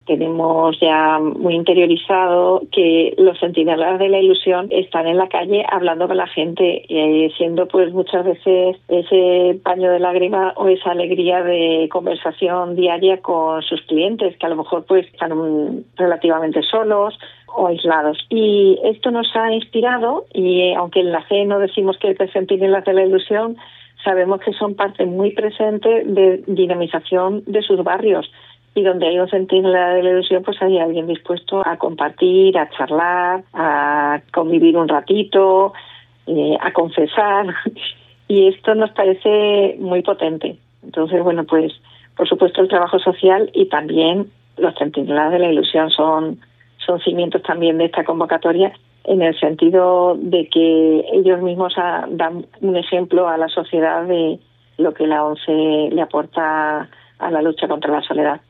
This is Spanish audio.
tenemos ya muy interiorizado que los centinelas de la ilusión están en la calle hablando con la gente, siendo pues muchas veces ese paño de lágrima o esa alegría de conversación diaria con sus clientes, que a lo mejor pues están relativamente solos o aislados. Y esto nos ha inspirado, y aunque en la CE no decimos que es centinelas de la ilusión, sabemos que son parte muy presente de dinamización de sus barrios. Y donde hay un centinela de la ilusión, pues hay alguien dispuesto a compartir, a charlar, a convivir un ratito, a confesar. Y esto nos parece muy potente. Entonces, bueno, pues por supuesto el trabajo social y también los centinelas de la ilusión son cimientos también de esta convocatoria, en el sentido de que ellos mismos dan un ejemplo a la sociedad de lo que la ONCE le aporta a la lucha contra la soledad.